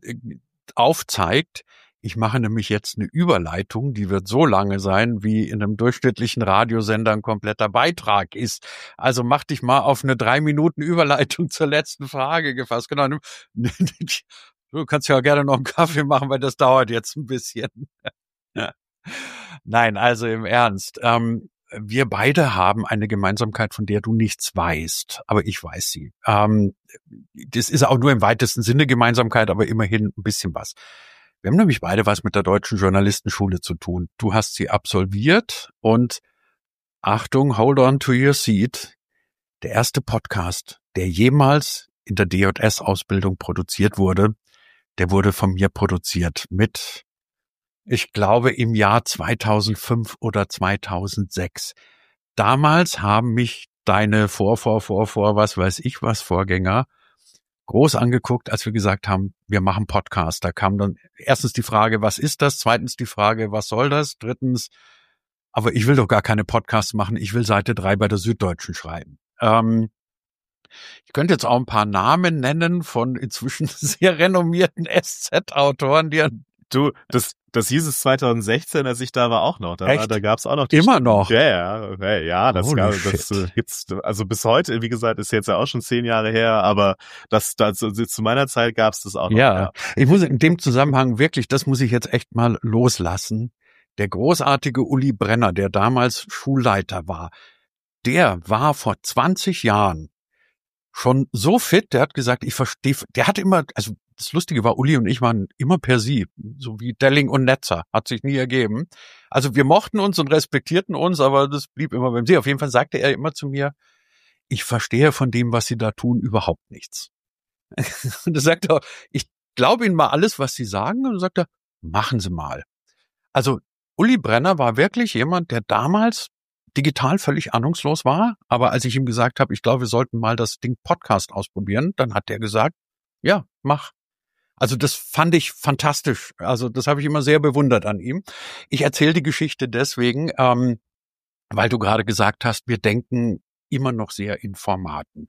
aufzeigt. Ich mache nämlich jetzt eine Überleitung, die wird so lange sein, wie in einem durchschnittlichen Radiosender ein kompletter Beitrag ist. Also mach dich mal auf eine drei Minuten Überleitung zur letzten Frage gefasst. Genau. Du kannst ja gerne noch einen Kaffee machen, weil das dauert jetzt ein bisschen. Nein, also im Ernst. Ähm, wir beide haben eine Gemeinsamkeit, von der du nichts weißt, aber ich weiß sie. Ähm, das ist auch nur im weitesten Sinne Gemeinsamkeit, aber immerhin ein bisschen was. Wir haben nämlich beide was mit der Deutschen Journalistenschule zu tun. Du hast sie absolviert und Achtung, hold on to your seat. Der erste Podcast, der jemals in der D J S-Ausbildung produziert wurde, der wurde von mir produziert mit, ich glaube, im Jahr zweitausendfünf oder zweitausendsechs. Damals haben mich deine Vor, Vor, Vor, Vor, was weiß ich was, Vorgänger groß angeguckt, als wir gesagt haben, wir machen Podcast. Da kam dann erstens die Frage, was ist das? Zweitens die Frage, was soll das? Drittens, aber ich will doch gar keine Podcasts machen. Ich will Seite drei bei der Süddeutschen schreiben. Ähm, ich könnte jetzt auch ein paar Namen nennen von inzwischen sehr renommierten S Z-Autoren, die Du, das, das hieß es zweitausendsechzehn, als ich da war, auch noch. Da, Echt? da gab's auch noch. Die Immer Stimmen. noch? Ja, ja, ja, ja das, Holy gab, shit. das äh, gibt's, also bis heute, wie gesagt, ist jetzt ja auch schon zehn Jahre her, aber das, das also zu meiner Zeit gab's das auch noch. Ja, ja, ich muss in dem Zusammenhang wirklich, das muss ich jetzt echt mal loslassen. Der großartige Uli Brenner, der damals Schulleiter war, der war vor zwanzig Jahren schon so fit, der hat gesagt, ich verstehe, der hat immer, also das Lustige war, Uli und ich waren immer per Sie, so wie Delling und Netzer, hat sich nie ergeben. Also wir mochten uns und respektierten uns, aber das blieb immer beim Sie. Auf jeden Fall sagte er immer zu mir, ich verstehe von dem, was Sie da tun, überhaupt nichts. Und er sagt er, ich glaube Ihnen mal alles, was Sie sagen. Und dann sagt er, machen Sie mal. Also Uli Brenner war wirklich jemand, der damals digital völlig ahnungslos war. Aber als ich ihm gesagt habe, ich glaube, wir sollten mal das Ding Podcast ausprobieren, dann hat er gesagt, ja, mach. Also das fand ich fantastisch. Also das habe ich immer sehr bewundert an ihm. Ich erzähle die Geschichte deswegen, ähm, weil du gerade gesagt hast, wir denken immer noch sehr in Formaten.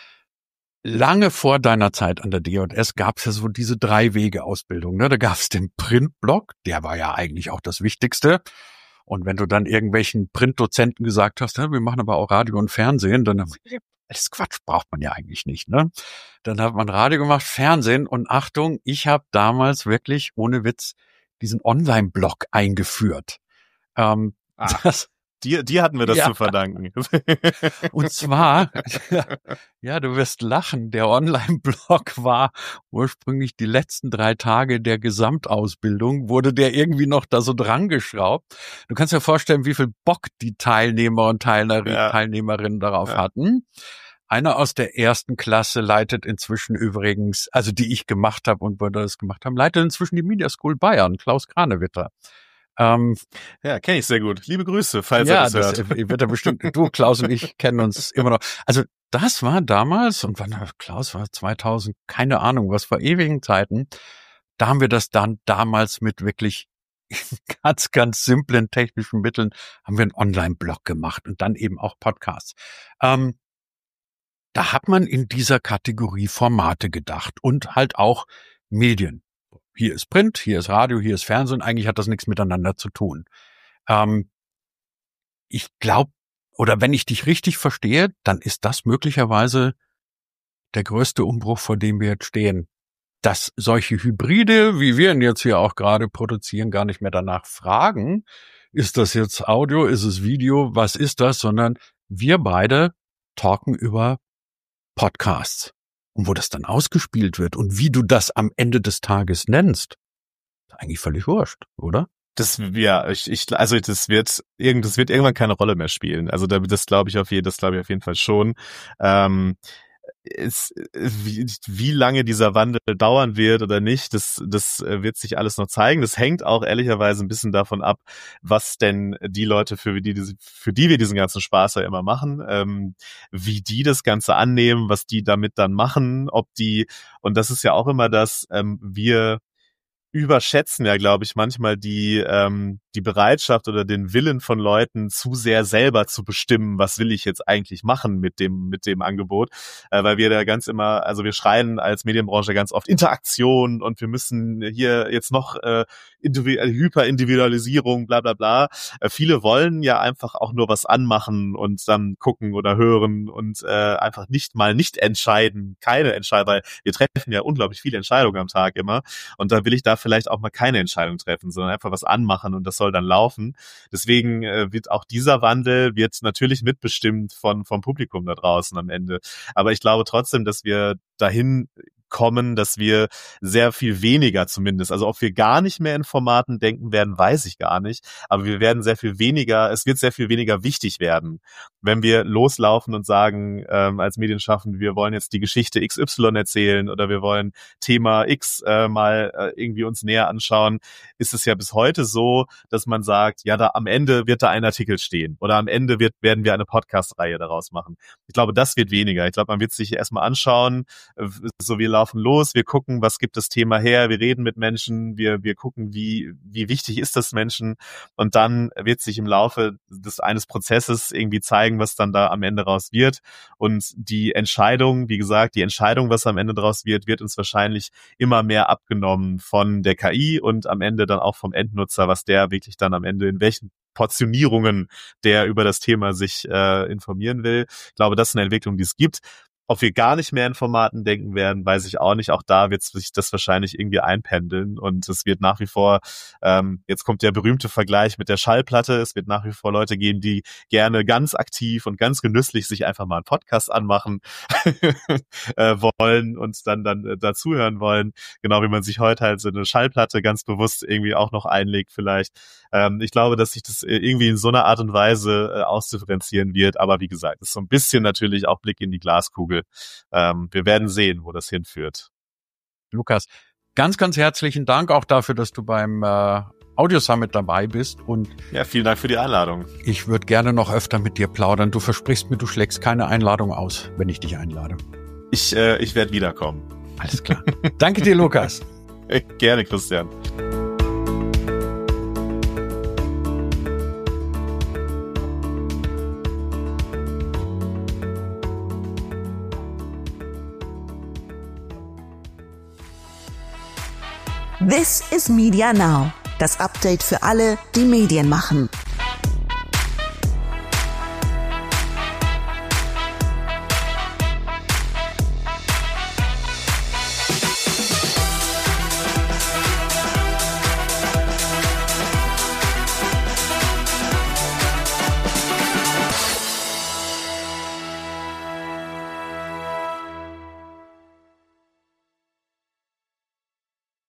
Lange vor deiner Zeit an der D J S gab es ja so diese Drei-Wege-Ausbildung. Ne? Da gab es den Printblock, der war ja eigentlich auch das Wichtigste. Und wenn du dann irgendwelchen Printdozenten gesagt hast, wir machen aber auch Radio und Fernsehen, dann Das ist Quatsch, braucht man ja eigentlich nicht, ne? Dann hat man Radio gemacht, Fernsehen und Achtung, ich habe damals wirklich, ohne Witz, diesen Online-Blog eingeführt. Ähm, ah, das, dir, dir hatten wir das ja. zu verdanken. Und zwar, ja, du wirst lachen, der Online-Blog war ursprünglich die letzten drei Tage der Gesamtausbildung, wurde der irgendwie noch da so dran geschraubt. Du kannst dir vorstellen, wie viel Bock die Teilnehmer und Teilnehmer, ja. Teilnehmerinnen darauf ja. hatten. Einer aus der ersten Klasse leitet inzwischen übrigens, also die ich gemacht habe und wir das gemacht haben, leitet inzwischen die Media School Bayern, Klaus Kranewitter. Ähm, ja, kenne ich sehr gut. Liebe Grüße, falls ja, er das hört. Das wird er bestimmt, du, Klaus und ich kennen uns immer noch. Also das war damals, und wann, Klaus war zweitausend, keine Ahnung, was vor ewigen Zeiten, da haben wir das dann damals mit wirklich ganz, ganz simplen technischen Mitteln, haben wir einen Online-Blog gemacht und dann eben auch Podcasts. Ähm, da hat man in dieser Kategorie Formate gedacht und halt auch Medien. Hier ist Print, hier ist Radio, hier ist Fernsehen. Eigentlich hat das nichts miteinander zu tun. Ähm, ich glaube, oder wenn ich dich richtig verstehe, dann ist das möglicherweise der größte Umbruch, vor dem wir jetzt stehen. Dass solche Hybride, wie wir ihn jetzt hier auch gerade produzieren, gar nicht mehr danach fragen, ist das jetzt Audio, ist es Video, was ist das, sondern wir beide talken über Podcasts. Und wo das dann ausgespielt wird und wie du das am Ende des Tages nennst, ist eigentlich völlig wurscht, oder? Das, ja, ich, ich, also das wird irgend, das wird irgendwann keine Rolle mehr spielen. Also das glaube ich auf jeden, das glaube ich auf jeden Fall schon. Ähm, ist, wie, wie lange dieser Wandel dauern wird oder nicht, das, das wird sich alles noch zeigen. Das hängt auch ehrlicherweise ein bisschen davon ab, was denn die Leute, für die, für die wir diesen ganzen Spaß ja immer machen, ähm, wie die das Ganze annehmen, was die damit dann machen, ob die, und das ist ja auch immer das, ähm, wir überschätzen ja, glaube ich, manchmal die ähm, die Bereitschaft oder den Willen von Leuten, zu sehr selber zu bestimmen, was will ich jetzt eigentlich machen mit dem mit dem Angebot, äh, weil wir da ganz immer, also wir schreien als Medienbranche ganz oft Interaktion und wir müssen hier jetzt noch äh, Hyperindividualisierung, bla bla bla. Äh, viele wollen ja einfach auch nur was anmachen und dann gucken oder hören und äh, einfach nicht mal nicht entscheiden, keine Entscheidung, weil wir treffen ja unglaublich viele Entscheidungen am Tag immer und da will ich da vielleicht auch mal keine Entscheidung treffen, sondern einfach was anmachen und das soll dann laufen. Deswegen äh, wird auch dieser Wandel wird natürlich mitbestimmt von vom Publikum da draußen am Ende. Aber ich glaube trotzdem, dass wir dahin kommen, dass wir sehr viel weniger zumindest, also ob wir gar nicht mehr in Formaten denken werden, weiß ich gar nicht, aber wir werden sehr viel weniger, es wird sehr viel weniger wichtig werden, wenn wir loslaufen und sagen, ähm, als Medienschaffende, wir wollen jetzt die Geschichte X Y erzählen oder wir wollen Thema X äh, mal äh, irgendwie uns näher anschauen, ist es ja bis heute so, dass man sagt, ja, da am Ende wird da ein Artikel stehen oder am Ende wird, werden wir eine Podcast-Reihe daraus machen. Ich glaube, das wird weniger. Ich glaube, man wird sich erstmal anschauen, so wir laufen los, wir gucken, was gibt das Thema her, wir reden mit Menschen, wir wir gucken, wie wie wichtig ist das Menschen und dann wird sich im Laufe des eines Prozesses irgendwie zeigen, was dann da am Ende raus wird und die Entscheidung, wie gesagt, die Entscheidung, was am Ende draus wird, wird uns wahrscheinlich immer mehr abgenommen von der K I und am Ende dann auch vom Endnutzer, was der wirklich dann am Ende in welchen Portionierungen der über das Thema sich äh, informieren will. Ich glaube, das ist eine Entwicklung, die es gibt. Ob wir gar nicht mehr in Formaten denken werden, weiß ich auch nicht. Auch da wird sich das wahrscheinlich irgendwie einpendeln und es wird nach wie vor, ähm, jetzt kommt der berühmte Vergleich mit der Schallplatte, es wird nach wie vor Leute geben, die gerne ganz aktiv und ganz genüsslich sich einfach mal einen Podcast anmachen äh, wollen und dann dann äh, dazuhören wollen, genau wie man sich heute halt so eine Schallplatte ganz bewusst irgendwie auch noch einlegt vielleicht. Ähm, ich glaube, dass sich das irgendwie in so einer Art und Weise äh, ausdifferenzieren wird, aber wie gesagt, ist so ein bisschen natürlich auch Blick in die Glaskugel. Ähm, wir werden sehen, wo das hinführt. Lukas, ganz, ganz herzlichen Dank auch dafür, dass du beim äh, Audio Summit dabei bist. Und ja, vielen Dank für die Einladung. Ich würde gerne noch öfter mit dir plaudern. Du versprichst mir, du schlägst keine Einladung aus, wenn ich dich einlade. Ich, äh, ich werde wiederkommen. Alles klar. Danke dir, Lukas. Gerne, Christian. This is Media Now, das Update für alle, die Medien machen.